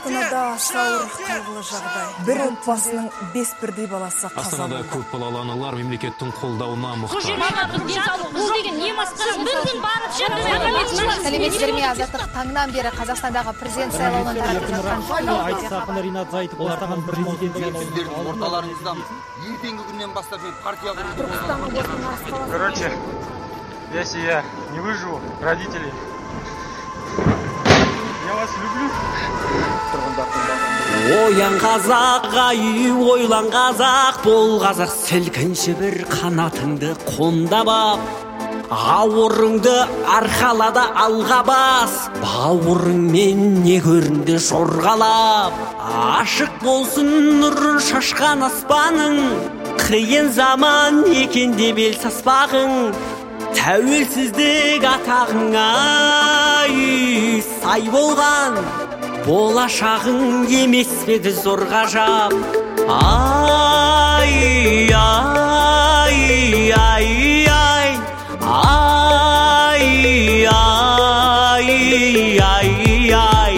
Астанада ауыр қайғылы жағдай. Бір отбасының 5 бірдей баласы қаза болды. Астанада көп балалы аналар мемлекеттің қолдауына мұқтаж. Сәлеметсіздер ме, Азаттық таңнан бері Қазақстандағы президент сайлауынан таратып жатқан Ринат Зайтов бастаған президент орталарыңыздамыз. Ертеңгі күннен бастап мен партия құруды Короче, если я не выживу, родители, я вас люблю. Оян қазақ, ай, ойлан қазақ, бол қазақ, сілкінші бір қанатыңды қондап ап. Ауырыңды арқалада алға бас, бауырыңмен не көрінді жорғалап. Ашық болсын нұрын шашқан аспаның, қиын заман екенде бел саспағың. Тәуелсіздік атағың ай, сай болған, болашағың емес педі зор ғажап. Ай, ай, ай, ай, ай, ай, ай, ай.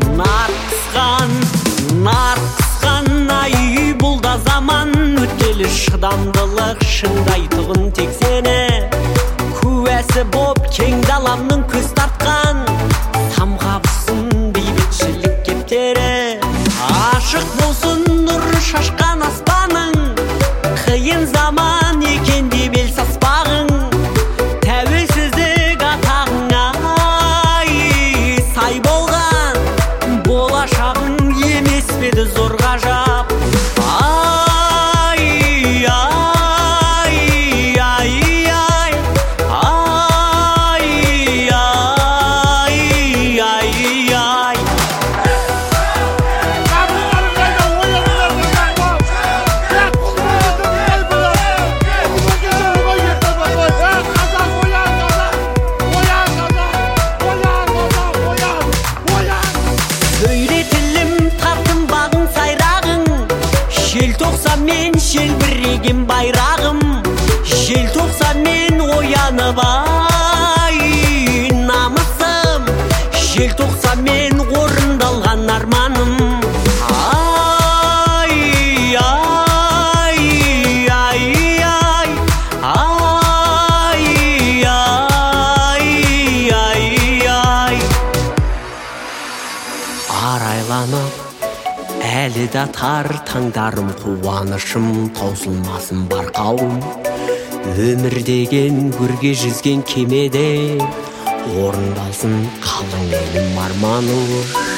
Нарқысқан ай, бұл да заман өткелі шыдамдылық шыңдайтұғын тек сені. Куәсі боп кең даламның көз тартқан, самғабысын бейбітшілік кептері. Ашық болсын нұр шашқан аспаның, қиын заман екенде бел саспағың. Тәуелсіздік атағың ай, сай болған, болашағың емес педі зор ғажап. Ай, ай, ай, ай, ай, ай, ай, ай. Сөйлетілім тартым бағың сайрағың, желтоқсанмен желбіреген байрағым. Желтоқсанмен оянып ай, намысым, желтоқсанмен орындалған арманым. Ай, ай, ай, ай, ай, ай, ай, ай. Арайланып, әлі да тар таңдарым, қуанышым таусылмасын барқауым. Өмір деген көрге жүзген кемеде, орындалсын қалың елім арманым.